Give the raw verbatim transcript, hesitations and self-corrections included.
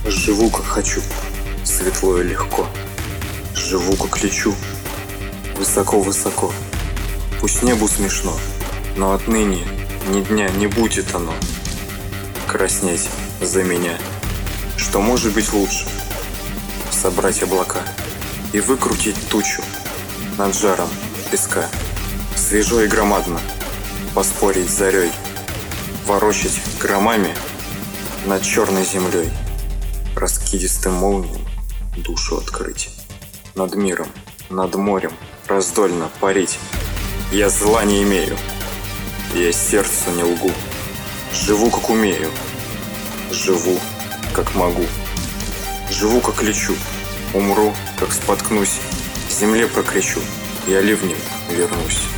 Живу, как хочу, светло и легко. Живу, как лечу, высоко-высоко. Пусть небу смешно, но отныне ни дня не будет оно краснеть за меня. Что может быть лучше? Собрать облака и выкрутить тучу над жаром песка. Свежо и громадно поспорить с зарей, ворочать громами над черной землей, раскидистым молниям душу открыть. Над миром, над морем раздольно парить. Я зла не имею, я сердцу не лгу. Живу, как умею, живу, как могу. Живу, как лечу, умру, как споткнусь. Земле прокричу, я ливнем вернусь.